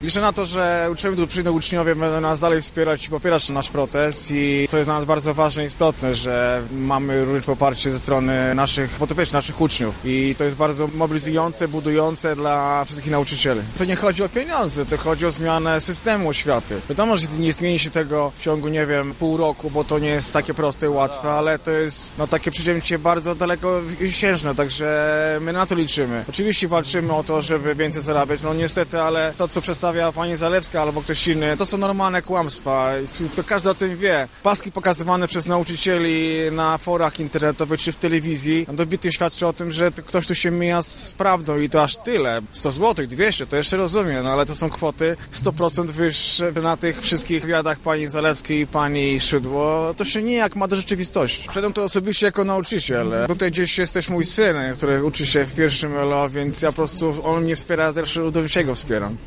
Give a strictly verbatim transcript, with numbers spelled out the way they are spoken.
Liczę na to, że uczniowie, przyjdą uczniowie, będą nas dalej wspierać i popierać nasz protest i co jest dla nas bardzo ważne i istotne, że mamy również poparcie ze strony naszych podopiecznych, naszych uczniów i to jest bardzo mobilizujące, budujące dla wszystkich nauczycieli. To nie chodzi o pieniądze, to chodzi o zmianę systemu oświaty. Wiadomo, że nie zmieni się tego w ciągu, nie wiem, pół roku, bo to nie jest takie proste i łatwe, ale to jest no, takie przedsięwzięcie bardzo dalekosiężne, także my na to liczymy. Oczywiście walczymy o to, żeby więcej zarabiać, no niestety, ale to, co przedstawia pani Zalewska albo ktoś inny, to są normalne kłamstwa. To każdy o tym wie. Paski pokazywane przez nauczycieli na forach internetowych czy w telewizji dobitnie świadczy o tym, że ktoś tu się mija z prawdą i to aż tyle. sto złotych, dwieście, to jeszcze rozumiem, no ale to są kwoty sto procent wyższe na tych wszystkich wywiadach pani Zalewskiej i pani Szydło. To się nijak ma do rzeczywistości. Przedem to osobiście jako nauczyciel. Tutaj gdzieś jest też mój syn, który uczy się w pierwszym L O, więc ja po prostu, on mnie wspiera, też do wyższego wspieram.